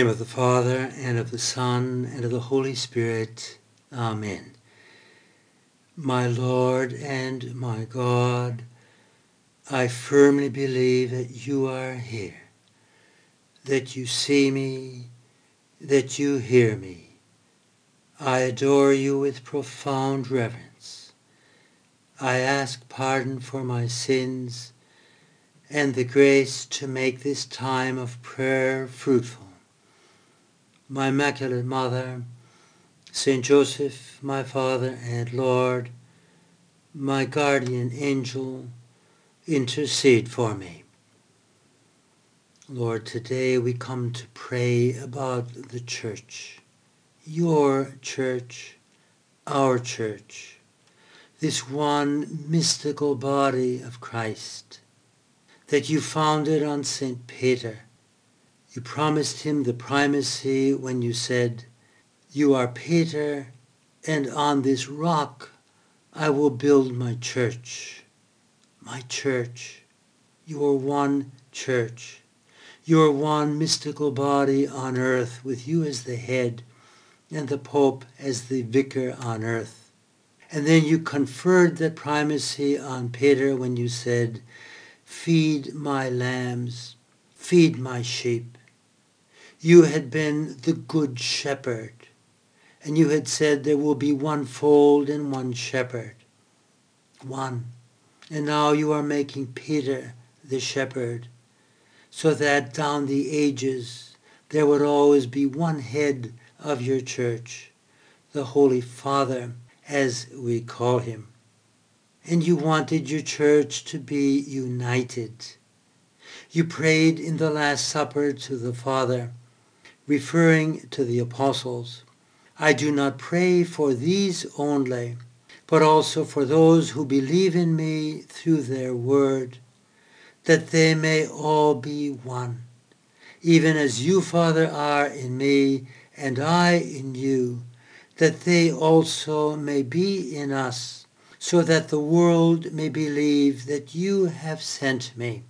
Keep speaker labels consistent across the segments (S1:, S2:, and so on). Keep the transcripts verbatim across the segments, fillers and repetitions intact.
S1: name of the Father, and of the Son, and of the Holy Spirit. Amen. My Lord and my God, I firmly believe that you are here, that you see me, that you hear me. I adore you with profound reverence. I ask pardon for my sins and the grace to make this time of prayer fruitful. My Immaculate Mother, Saint Joseph, my Father and Lord, my guardian angel, intercede for me. Lord, today we come to pray about the Church, your Church, our Church, this one mystical body of Christ that you founded on Saint Peter. You promised him the primacy when you said, "You are Peter, and on this rock I will build my church." My church. You are one church. You are one mystical body on earth with you as the head and the Pope as the vicar on earth. And then you conferred that primacy on Peter when you said, "Feed my lambs, feed my sheep." You had been the good shepherd, and you had said there will be one fold and one shepherd. One. And now you are making Peter the shepherd, so that down the ages there would always be one head of your church, the Holy Father, as we call him. And you wanted your church to be united. You prayed in the Last Supper to the Father, referring to the apostles, "I do not pray for these only, but also for those who believe in me through their word, that they may all be one, even as you, Father, are in me, and I in you, that they also may be in us, so that the world may believe that you have sent me."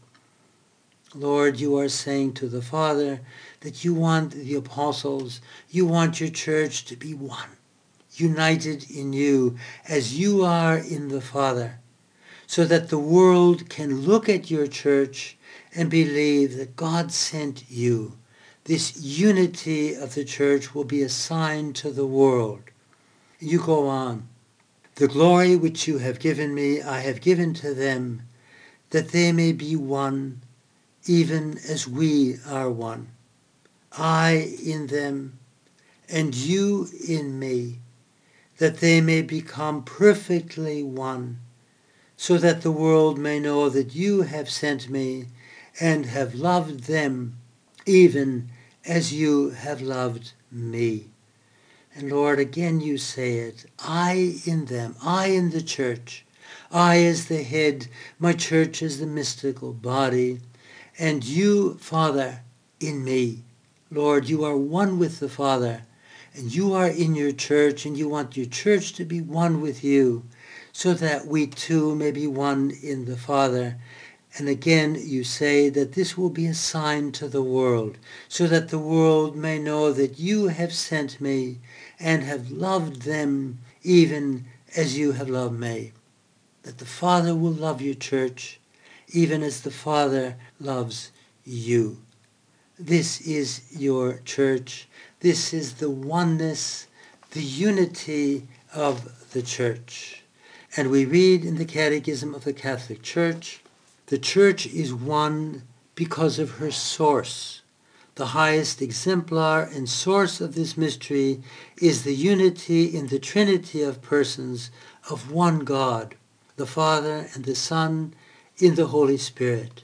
S1: Lord, you are saying to the Father that you want the apostles, you want your church to be one, united in you as you are in the Father, so that the world can look at your church and believe that God sent you. This unity of the church will be a sign to the world. You go on. "The glory which you have given me, I have given to them, that they may be one, even as we are one. I in them, and you in me, that they may become perfectly one, so that the world may know that you have sent me and have loved them, even as you have loved me." And Lord, again you say it, I in them, I in the church, I as the head, my church as the mystical body, and you, Father, in me. Lord, you are one with the Father, and you are in your church, and you want your church to be one with you, so that we too may be one in the Father. And again you say that this will be a sign to the world, so that the world may know that you have sent me and have loved them even as you have loved me. That the Father will love your church even as the Father loves you. This is your church. This is the oneness, the unity of the church. And we read in the Catechism of the Catholic Church, the church is one because of her source. The highest exemplar and source of this mystery is the unity in the Trinity of persons of one God, the Father and the Son, in the Holy Spirit.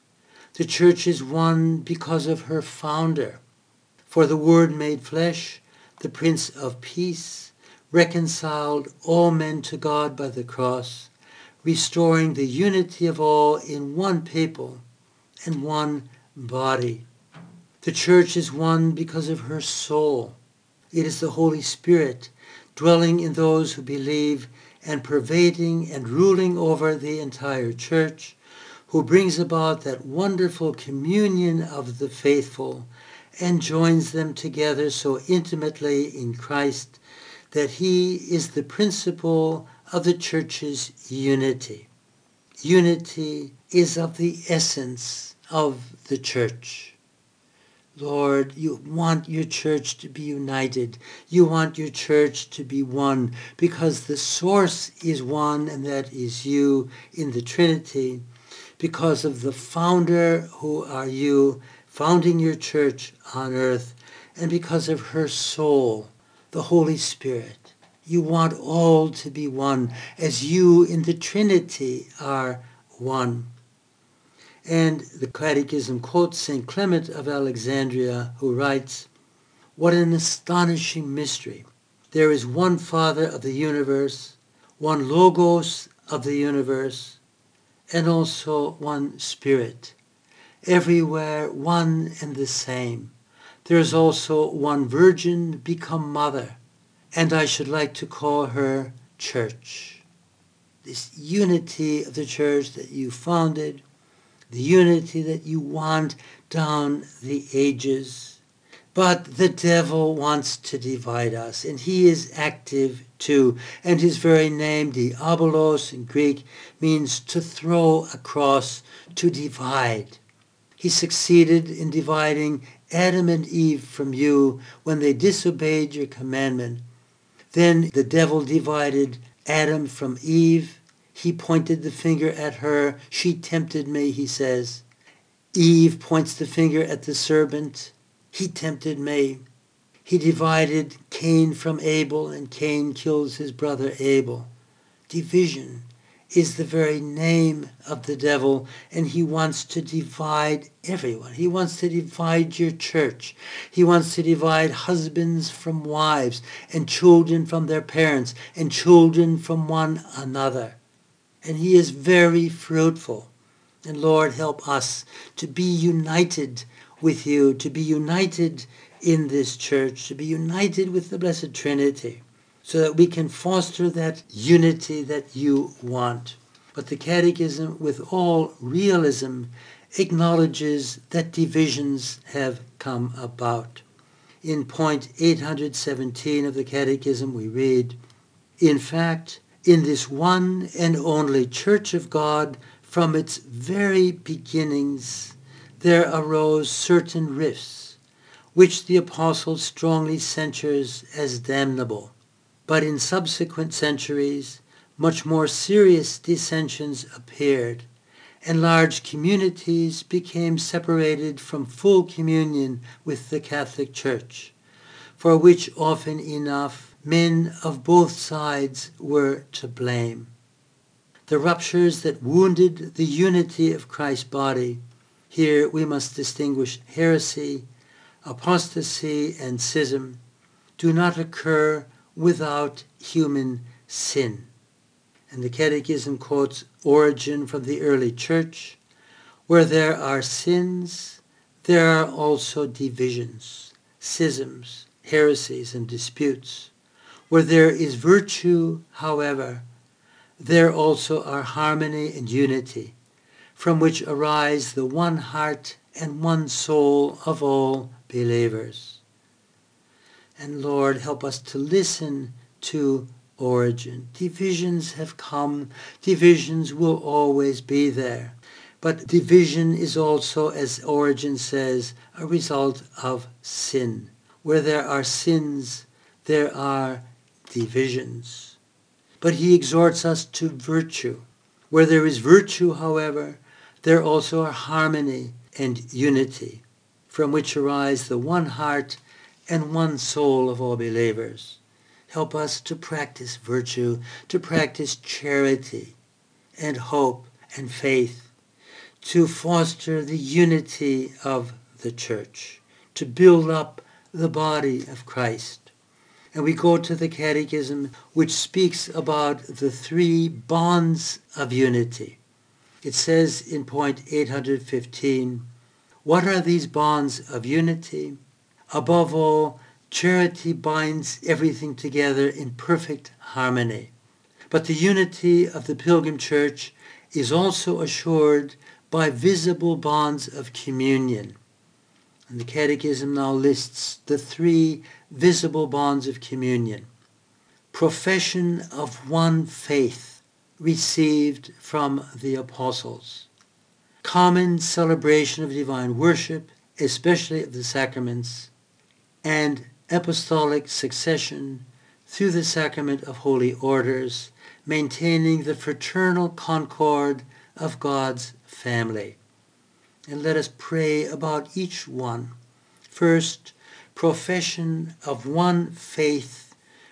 S1: The church is one because of her founder. For the Word made flesh, the Prince of Peace, reconciled all men to God by the cross, restoring the unity of all in one people and one body. The church is one because of her soul. It is the Holy Spirit dwelling in those who believe and pervading and ruling over the entire church, who brings about that wonderful communion of the faithful and joins them together so intimately in Christ that he is the principle of the church's unity. Unity is of the essence of the church. Lord, you want your church to be united. You want your church to be one because the source is one, and that is you in the Trinity, because of the founder who are you, founding your church on earth, and because of her soul, the Holy Spirit. You want all to be one, as you in the Trinity are one. And the Catechism quotes Saint Clement of Alexandria, who writes, "What an astonishing mystery! There is one Father of the universe, one Logos of the universe, and also one Spirit, everywhere one and the same. There is also one Virgin become Mother, and I should like to call her Church." This unity of the Church that you founded, the unity that you want down the ages. But the devil wants to divide us, and he is active too. And his very name, diabolos in Greek, means to throw across, to divide. He succeeded in dividing Adam and Eve from you when they disobeyed your commandment. Then the devil divided Adam from Eve. He pointed the finger at her. She tempted me, he says. Eve points the finger at the serpent. He tempted me. He divided Cain from Abel, and Cain kills his brother Abel. Division is the very name of the devil, and he wants to divide everyone. He wants to divide your church. He wants to divide husbands from wives, and children from their parents, and children from one another. And he is very fruitful. And Lord, help us to be united with you, to be united in this church, to be united with the Blessed Trinity, so that we can foster that unity that you want. But the Catechism, with all realism, acknowledges that divisions have come about. In point eight hundred seventeen of the Catechism we read, "In fact, in this one and only Church of God, from its very beginnings, there arose certain rifts, which the Apostle strongly censures as damnable. But in subsequent centuries, much more serious dissensions appeared, and large communities became separated from full communion with the Catholic Church, for which often enough men of both sides were to blame. The ruptures that wounded the unity of Christ's body, here we must distinguish heresy, apostasy, and schism, do not occur without human sin." And the Catechism quotes Origen from the early church, "Where there are sins, there are also divisions, schisms, heresies, and disputes. Where there is virtue, however, there also are harmony and unity, from which arise the one heart and one soul of all believers." And Lord, help us to listen to Origen. Divisions have come. Divisions will always be there. But division is also, as Origen says, a result of sin. Where there are sins, there are divisions. But he exhorts us to virtue. Where there is virtue, however, there also are harmony and unity, from which arise the one heart and one soul of all believers. Help us to practice virtue, to practice charity and hope and faith, to foster the unity of the church, to build up the body of Christ. And we go to the Catechism, which speaks about the three bonds of unity. It says in point eight hundred fifteen, "What are these bonds of unity? Above all, charity binds everything together in perfect harmony. But the unity of the Pilgrim Church is also assured by visible bonds of communion." And the Catechism now lists the three visible bonds of communion. Profession of one faith received from the apostles. Common celebration of divine worship, especially of the sacraments, and apostolic succession through the sacrament of holy orders, maintaining the fraternal concord of God's family. And let us pray about each one. First, profession of one faith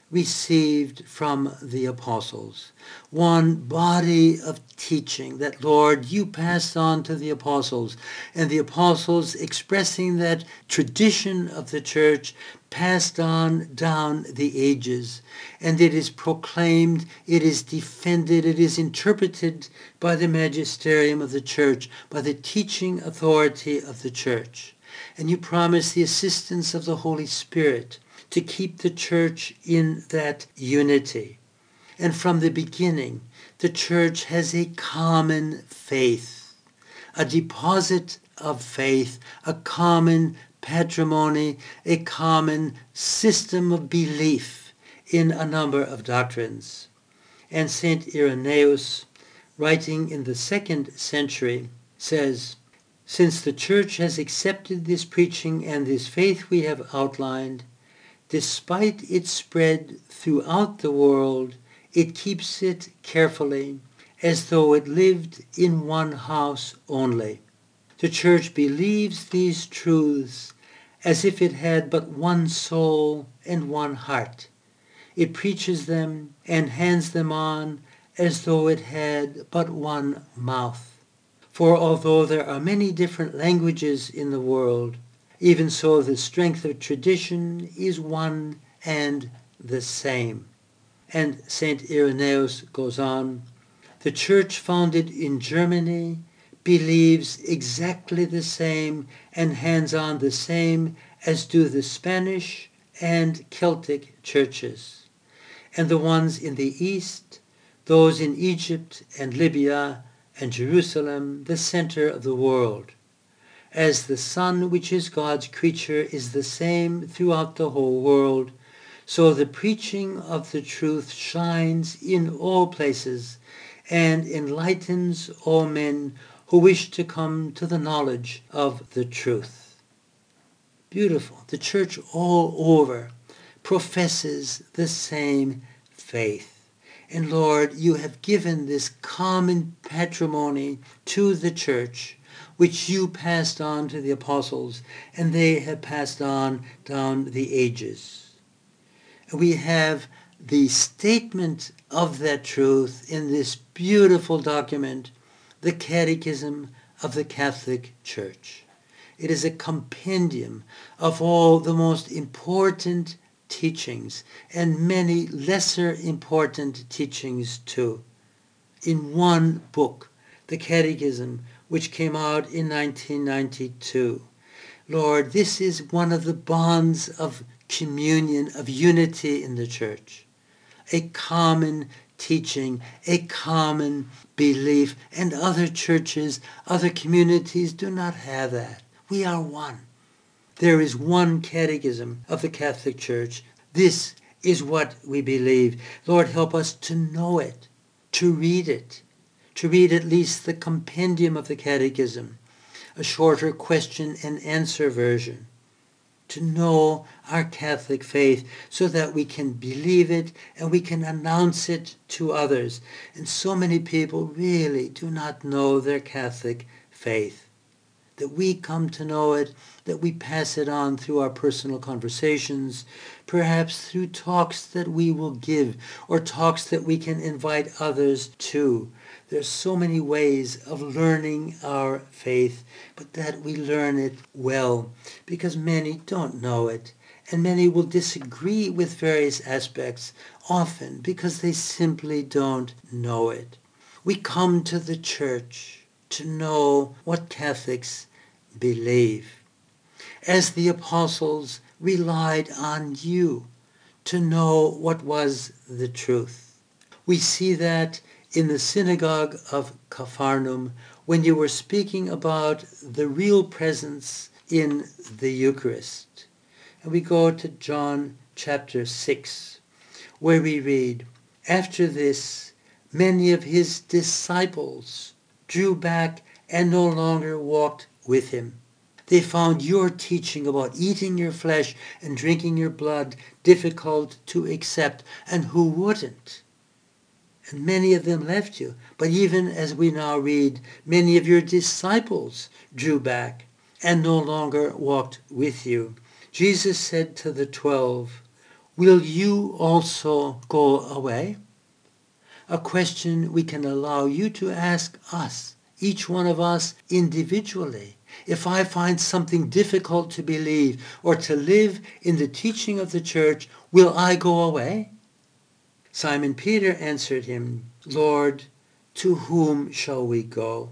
S1: received from the apostles. One body of teaching that, Lord, you passed on to the apostles, and the apostles, expressing that tradition of the church, passed on down the ages, and it is proclaimed, it is defended, it is interpreted by the magisterium of the church, by the teaching authority of the church. And you promise the assistance of the Holy Spirit to keep the church in that unity. And from the beginning, the church has a common faith, a deposit of faith, a common patrimony, a common system of belief in a number of doctrines. And Saint Irenaeus, writing in the second century, says, "Since the church has accepted this preaching and this faith we have outlined, despite its spread throughout the world, it keeps it carefully, as though it lived in one house only. The church believes these truths as if it had but one soul and one heart. It preaches them and hands them on as though it had but one mouth. For although there are many different languages in the world, even so the strength of tradition is one and the same." And Saint Irenaeus goes on, "The church founded in Germany believes exactly the same and hands on the same as do the Spanish and Celtic churches. And the ones in the East, those in Egypt and Libya and Jerusalem, the center of the world. As the sun, which is God's creature, is the same throughout the whole world, so the preaching of the truth shines in all places and enlightens all men who wish to come to the knowledge of the truth." Beautiful. The church all over professes the same faith. And Lord, you have given this common patrimony to the church, which you passed on to the apostles, and they have passed on down the ages. We have the statement of that truth in this beautiful document, the Catechism of the Catholic Church. It is a compendium of all the most important teachings and many lesser important teachings too. In one book, the Catechism, which came out in nineteen ninety-two. Lord, this is one of the bonds of communion, of unity in the church. A common teaching, a common belief, and other churches, other communities do not have that. We are one. There is one catechism of the Catholic Church. This is what we believe. Lord, help us to know it, to read it, to read at least the compendium of the Catechism, a shorter question and answer version, to know our Catholic faith so that we can believe it and we can announce it to others. And so many people really do not know their Catholic faith. That we come to know it, that we pass it on through our personal conversations, perhaps through talks that we will give, or talks that we can invite others to. There's so many ways of learning our faith, but that we learn it well, because many don't know it, and many will disagree with various aspects, often because they simply don't know it. We come to the church to know what Catholics believe. As the apostles relied on you to know what was the truth. We see that in the synagogue of Capharnaum when you were speaking about the real presence in the Eucharist. And we go to John chapter six, where we read, "After this, many of his disciples drew back and no longer walked with him. They found your teaching about eating your flesh and drinking your blood difficult to accept, and who wouldn't? And many of them left you. But even as we now read, many of your disciples drew back and no longer walked with you." Jesus said to the twelve, "Will you also go away?" A question we can allow you to ask us, each one of us individually. If I find something difficult to believe or to live in the teaching of the church, will I go away? Simon Peter answered him, "Lord, to whom shall we go?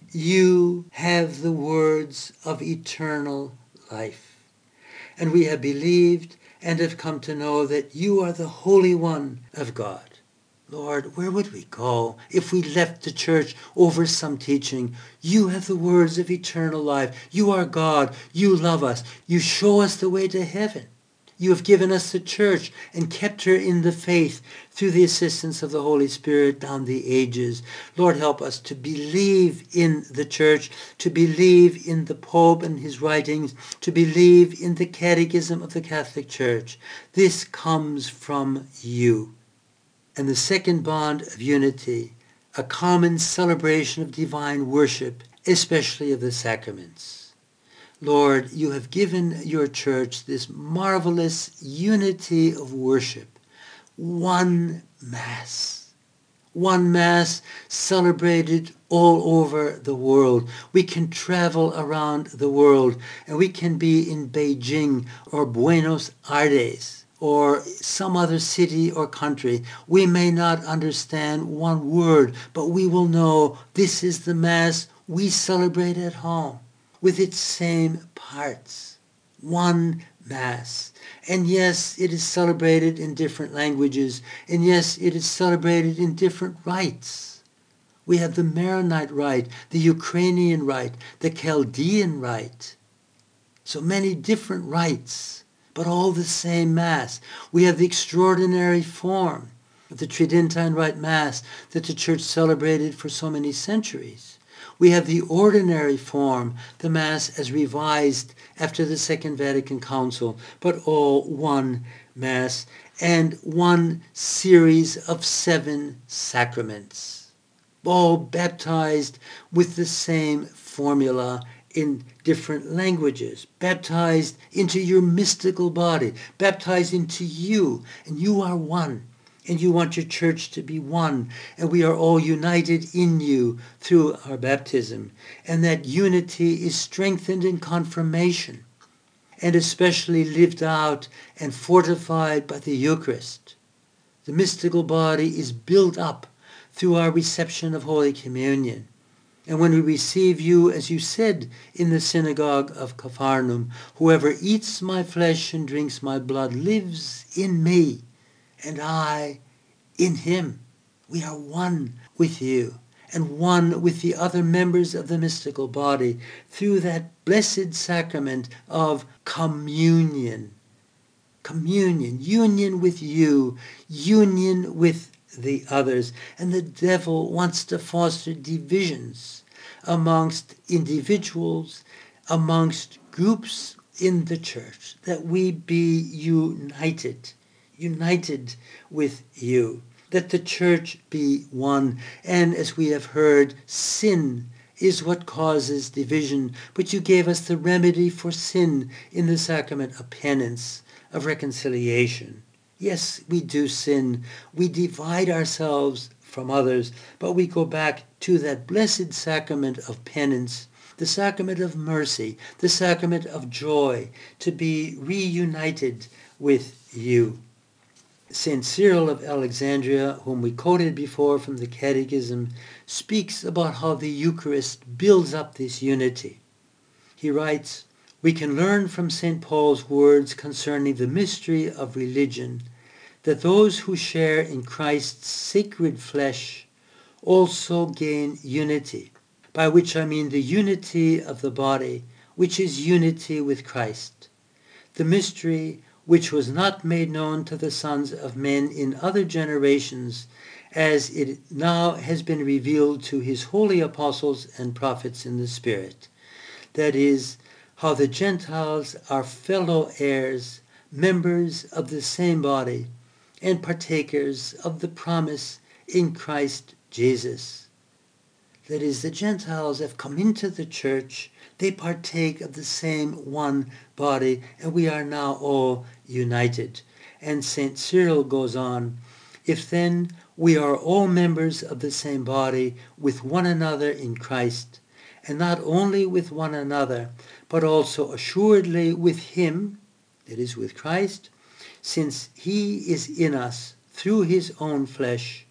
S1: You have the words of eternal life. And we have believed and have come to know that you are the Holy One of God." Lord, where would we go if we left the church over some teaching? You have the words of eternal life. You are God. You love us. You show us the way to heaven. You have given us the church and kept her in the faith through the assistance of the Holy Spirit down the ages. Lord, help us to believe in the church, to believe in the Pope and his writings, to believe in the Catechism of the Catholic Church. This comes from you. And the second bond of unity, a common celebration of divine worship, especially of the sacraments. Lord, you have given your church this marvelous unity of worship. One Mass. One Mass celebrated all over the world. We can travel around the world and we can be in Beijing or Buenos Aires or some other city or country. We may not understand one word, but we will know this is the Mass we celebrate at home with its same parts. One Mass. And yes, it is celebrated in different languages. And yes, it is celebrated in different rites. We have the Maronite rite, the Ukrainian rite, the Chaldean rite. So many different rites, but all the same Mass. We have the extraordinary form of the Tridentine Rite Mass that the Church celebrated for so many centuries. We have the ordinary form, the Mass as revised after the Second Vatican Council, but all one Mass and one series of seven sacraments, all baptized with the same formula in different languages, baptized into your mystical body, baptized into you, and you are one. And you want your church to be one, and we are all united in you through our baptism. And that unity is strengthened in confirmation, and especially lived out and fortified by the Eucharist. The mystical body is built up through our reception of Holy Communion. And when we receive you, as you said in the synagogue of Capharnaum, "Whoever eats my flesh and drinks my blood lives in me, and I in him." We are one with you and one with the other members of the mystical body through that blessed sacrament of communion. Communion, union with you, union with the others. And the devil wants to foster divisions amongst individuals, amongst groups in the church, that we be united. united with you, that the church be one. And as we have heard, sin is what causes division, but you gave us the remedy for sin in the sacrament of penance, of reconciliation. Yes, we do sin. We divide ourselves from others, but we go back to that blessed sacrament of penance, the sacrament of mercy, the sacrament of joy, to be reunited with you. Saint Cyril of Alexandria, whom we quoted before from the Catechism, speaks about how the Eucharist builds up this unity. He writes, "We can learn from Saint Paul's words concerning the mystery of religion that those who share in Christ's sacred flesh also gain unity, by which I mean the unity of the body, which is unity with Christ. The mystery which was not made known to the sons of men in other generations, as it now has been revealed to his holy apostles and prophets in the Spirit. That is, how the Gentiles are fellow heirs, members of the same body, and partakers of the promise in Christ Jesus. That is, the Gentiles have come into the church, they partake of the same one body, and we are now all united. And Saint Cyril goes on, if then we are all members of the same body with one another in Christ, and not only with one another, but also assuredly with him, that is, with Christ, since he is in us through his own flesh,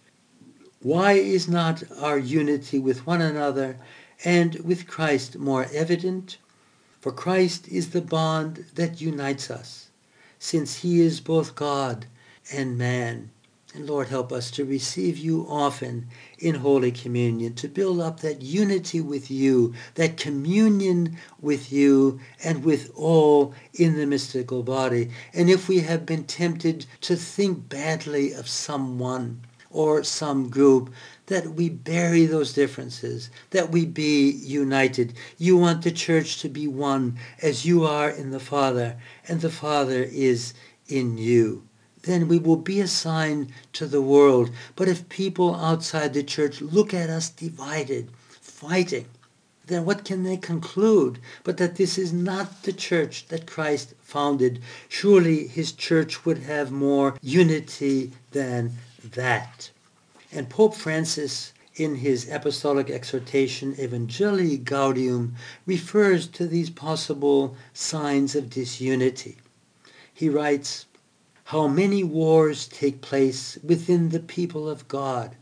S1: why is not our unity with one another and with Christ more evident? For Christ is the bond that unites us, since he is both God and man. And Lord, help us to receive you often in Holy Communion, to build up that unity with you, that communion with you and with all in the mystical body. And if we have been tempted to think badly of someone or some group, that we bury those differences, that we be united. You want the church to be one as you are in the Father, and the Father is in you. Then we will be a sign to the world. But if people outside the church look at us divided, fighting, then what can they conclude but that this is not the church that Christ founded? Surely his church would have more unity than that. And Pope Francis, in his apostolic exhortation Evangelii Gaudium, refers to these possible signs of disunity. He writes, how many wars take place within the people of God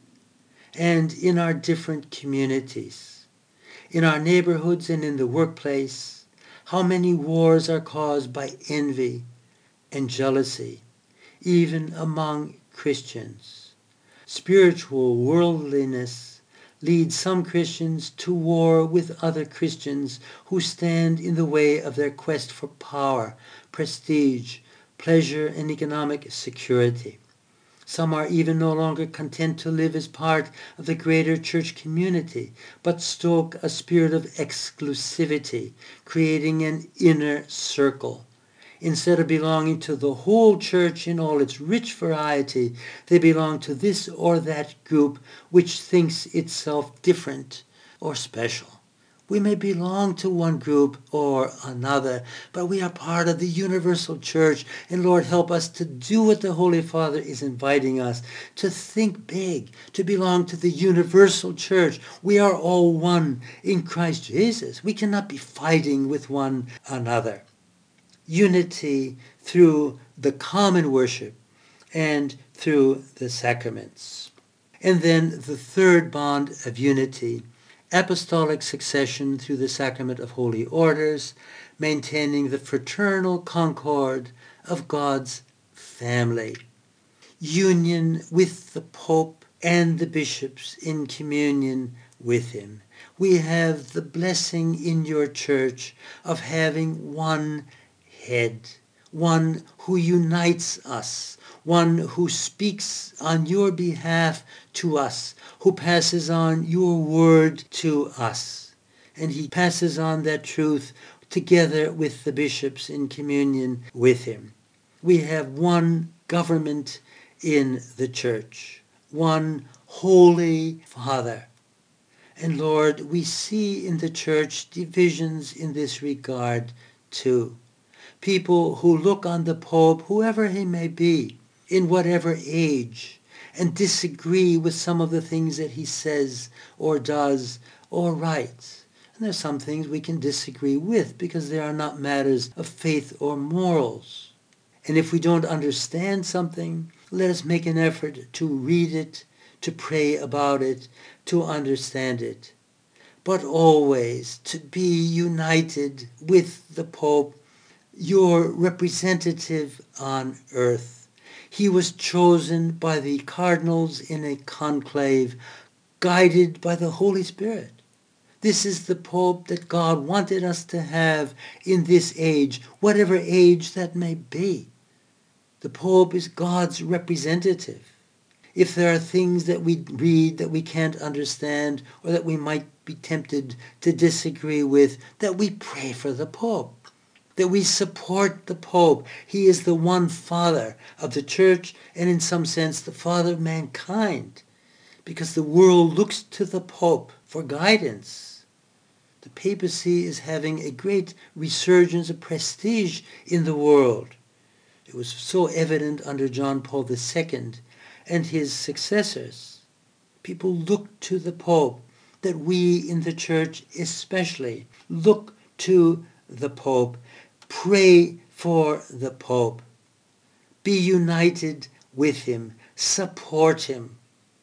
S1: and in our different communities, in our neighborhoods and in the workplace. How many wars are caused by envy and jealousy, even among Christians. Spiritual worldliness leads some Christians to war with other Christians who stand in the way of their quest for power, prestige, pleasure, and economic security. Some are even no longer content to live as part of the greater church community, but stoke a spirit of exclusivity, creating an inner circle. Instead of belonging to the whole church in all its rich variety, they belong to this or that group which thinks itself different or special. We may belong to one group or another, but we are part of the universal church. And Lord, help us to do what the Holy Father is inviting us, to think big, to belong to the universal church. We are all one in Christ Jesus. We cannot be fighting with one another. Unity through the common worship and through the sacraments. And then the third bond of unity, apostolic succession through the sacrament of holy orders, maintaining the fraternal concord of God's family. Union with the Pope and the bishops in communion with him. We have the blessing in your church of having one head, one who unites us, one who speaks on your behalf to us, who passes on your word to us. And he passes on that truth together with the bishops in communion with him. We have one government in the church, one Holy Father. And Lord, we see in the church divisions in this regard too. People who look on the Pope, whoever he may be, in whatever age, and disagree with some of the things that he says or does or writes. And there's some things we can disagree with because they are not matters of faith or morals. And if we don't understand something, let us make an effort to read it, to pray about it, to understand it. But always to be united with the Pope, your representative on earth. He was chosen by the cardinals in a conclave, guided by the Holy Spirit. This is the Pope that God wanted us to have in this age, whatever age that may be. The Pope is God's representative. If there are things that we read that we can't understand or that we might be tempted to disagree with, that we pray for the Pope, that we support the Pope. He is the one father of the Church and in some sense the father of mankind, because the world looks to the Pope for guidance. The papacy is having a great resurgence of prestige in the world. It was so evident under John Paul the Second and his successors. People look to the Pope, that we in the Church especially look to the Pope, pray for the Pope, be united with him, support him.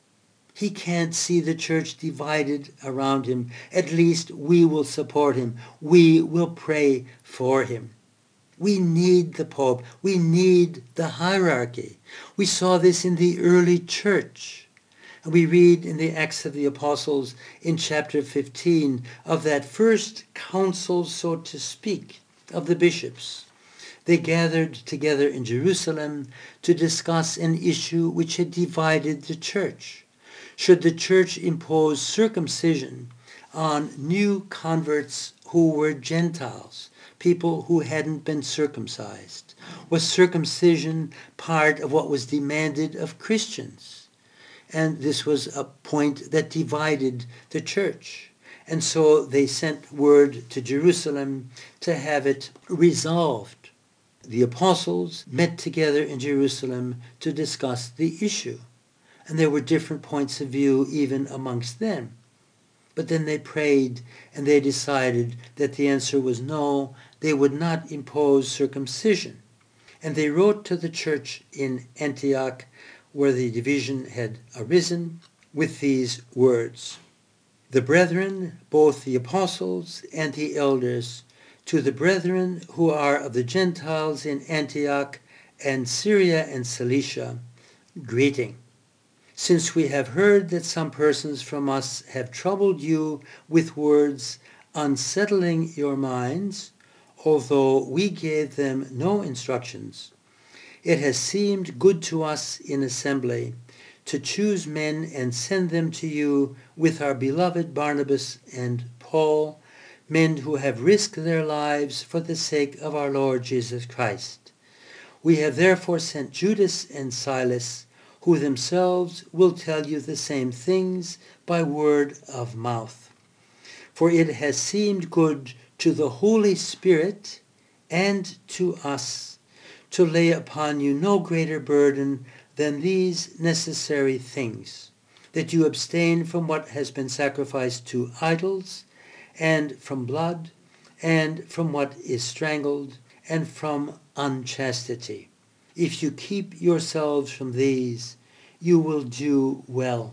S1: He can't see the Church divided around him. At least we will support him. We will pray for him. We need the Pope. We need the hierarchy. We saw this in the early Church. And we read in the Acts of the Apostles in chapter fifteen of that first council, so to speak, of the bishops. They gathered together in Jerusalem to discuss an issue which had divided the Church. Should the Church impose circumcision on new converts who were Gentiles, people who hadn't been circumcised? Was circumcision part of what was demanded of Christians? And this was a point that divided the Church. And so they sent word to Jerusalem to have it resolved. The apostles met together in Jerusalem to discuss the issue. And there were different points of view even amongst them. But then they prayed and they decided that the answer was no, they would not impose circumcision. And they wrote to the church in Antioch, where the division had arisen, with these words: "The brethren, both the apostles and the elders, to the brethren who are of the Gentiles in Antioch and Syria and Cilicia, greeting. Since we have heard that some persons from us have troubled you with words, unsettling your minds, although we gave them no instructions, it has seemed good to us in assembly to choose men and send them to you with our beloved Barnabas and Paul, men who have risked their lives for the sake of our Lord Jesus Christ. We have therefore sent Judas and Silas, who themselves will tell you the same things by word of mouth. For it has seemed good to the Holy Spirit and to us to lay upon you no greater burden than these necessary things, that you abstain from what has been sacrificed to idols, and from blood, and from what is strangled, and from unchastity. If you keep yourselves from these, you will do well,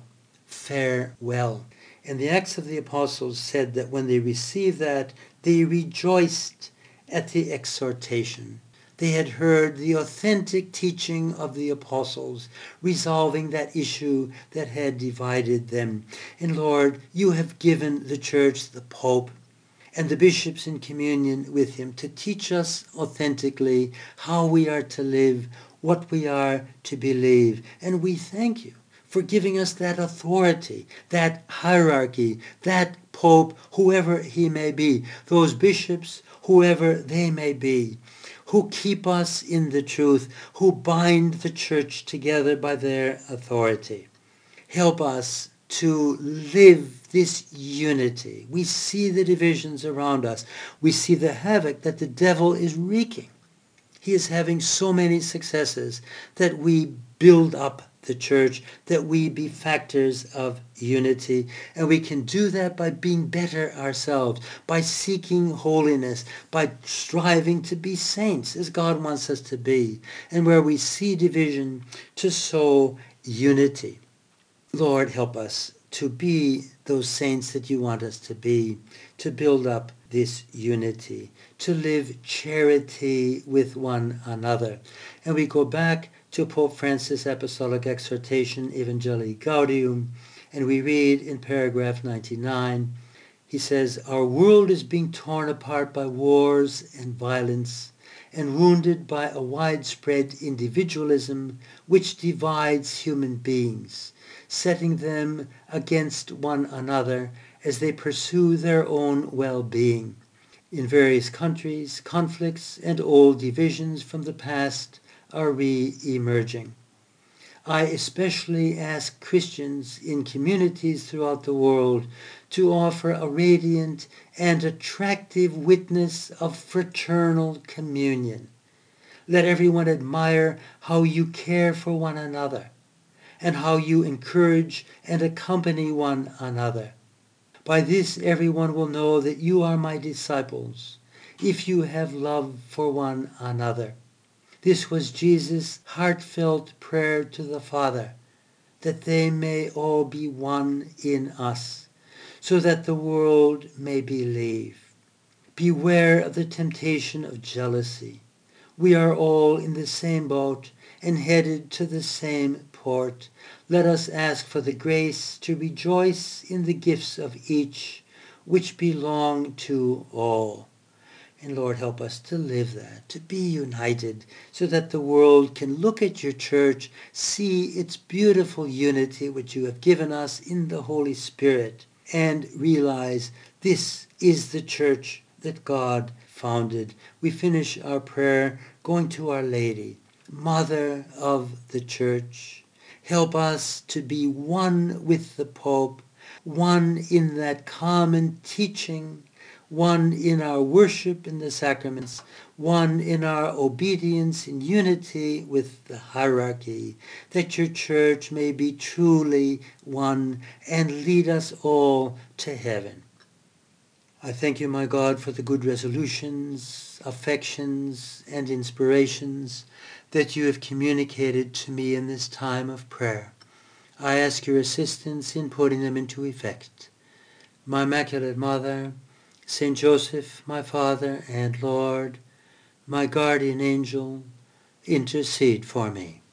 S1: fare well." And the Acts of the Apostles said that when they received that, they rejoiced at the exhortation. They had heard the authentic teaching of the apostles, resolving that issue that had divided them. And Lord, you have given the church the Pope and the bishops in communion with him to teach us authentically how we are to live, what we are to believe. And we thank you for giving us that authority, that hierarchy, that Pope, whoever he may be, those bishops, whoever they may be, who keep us in the truth, who bind the church together by their authority. Help us to live this unity. We see the divisions around us. We see the havoc that the devil is wreaking. He is having so many successes that we build up the church, that we be factors of unity. And we can do that by being better ourselves, by seeking holiness, by striving to be saints as God wants us to be. And where we see division, to sow unity. Lord, help us to be those saints that you want us to be, to build up this unity, to live charity with one another. And we go back to Pope Francis' Apostolic Exhortation, Evangelii Gaudium, and we read in paragraph ninety-nine, He says, our world is being torn apart by wars and violence and wounded by a widespread individualism which divides human beings, setting them against one another as they pursue their own well-being. In various countries, conflicts and old divisions from the past are re-emerging. I especially ask Christians in communities throughout the world to offer a radiant and attractive witness of fraternal communion. Let everyone admire how you care for one another and how you encourage and accompany one another. By this everyone will know that you are my disciples, if you have love for one another. This was Jesus' heartfelt prayer to the Father, that they may all be one in us, so that the world may believe. Beware of the temptation of jealousy. We are all in the same boat and headed to the same port. Let us ask for the grace to rejoice in the gifts of each, which belong to all. And Lord, help us to live that, to be united, so that the world can look at your church, see its beautiful unity which you have given us in the Holy Spirit, and realize this is the church that God founded. We finish our prayer going to Our Lady, Mother of the Church. Help us to be one with the Pope, one in that common teaching, one in our worship in the sacraments, one in our obedience in unity with the hierarchy, that your church may be truly one and lead us all to heaven. I thank you, my God, for the good resolutions, affections, and inspirations that you have communicated to me in this time of prayer. I ask your assistance in putting them into effect. My Immaculate Mother, Saint Joseph, my Father and Lord, my guardian angel, intercede for me.